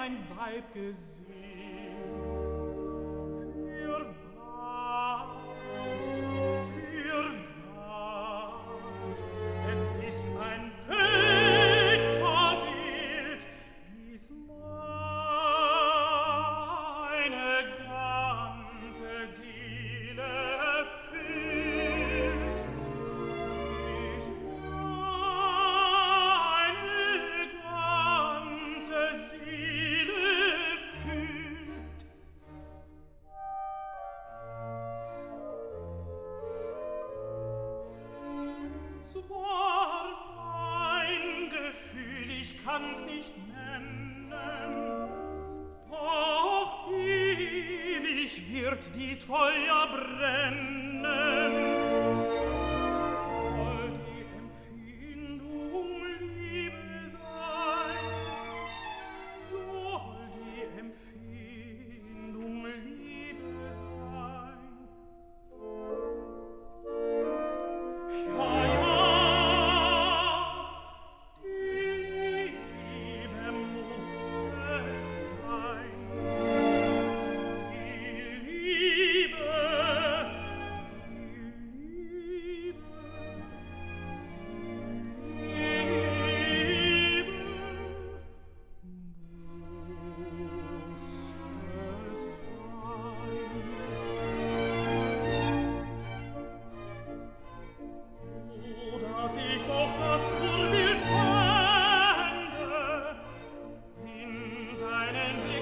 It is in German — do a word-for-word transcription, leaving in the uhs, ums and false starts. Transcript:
ein Weib gesehen. Fürwahr, fürwahr, es ist ein Götterbild, wie's meine ganze Seele erfüllt. Wie's meine ganze Seele füllt. Zwar mein Gefühl, ich kann's nicht nennen, doch ewig wird dies Feuer brennen. Soll die Empfindung Liebe sein, soll die Empfindung Liebe sein. Ja, ja, die Liebe muss es sein. Die Liebe, die Liebe, die Liebe muss es sein. Oh, dass ich doch das Urbild fände, in seinen